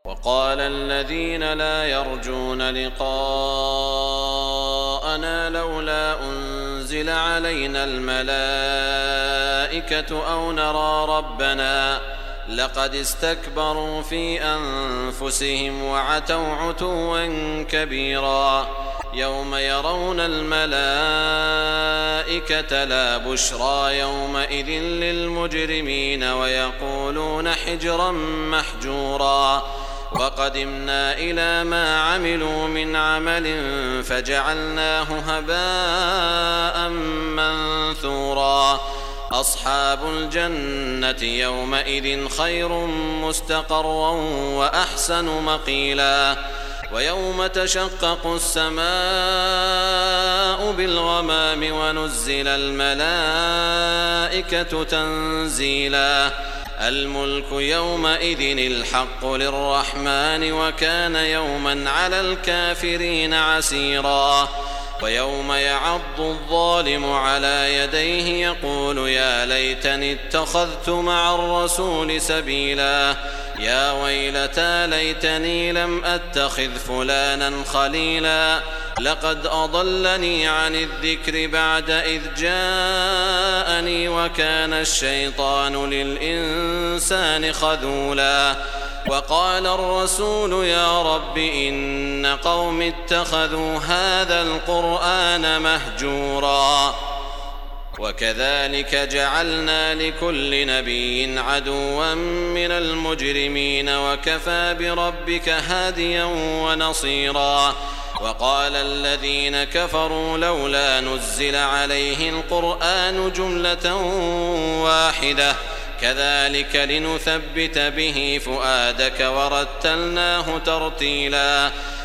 وقال الذين لا يرجون لقاءنا لولا أنزل علينا الملائكة أو نرى ربنا لقد استكبروا في أنفسهم وعتوا عتوا كبيرا يوم يرون الملائكة لا بشرى يومئذ للمجرمين ويقولون حجرا محجورا وقدمنا إلى ما عملوا من عمل فجعلناه هباء منثورا أصحاب الجنة يومئذ خير مستقرا وأحسن مقيلا ويوم تشقق السماء بالغمام ونزل الملائكة تنزيلا الملك يومئذ الحق للرحمن وكان يوما على الكافرين عسيرا ويوم يعض الظالم على يديه يقول يا ليتني اتخذت مع الرسول سبيلا يا ويلتى ليتني لم أتخذ فلانا خليلا لقد أضلني عن الذكر بعد إذ جاءني وكان الشيطان للإنسان خذولا وقال الرسول يا رب إن قوم اتخذوا هذا القرآن مهجورا وكذلك جعلنا لكل نبي عدوا من المجرمين وكفى بربك هاديا ونصيرا وقال الذين كفروا لولا نزل عليه القرآن جملة واحدة كذلك لنثبت به فؤادك ورتلناه ترتيلا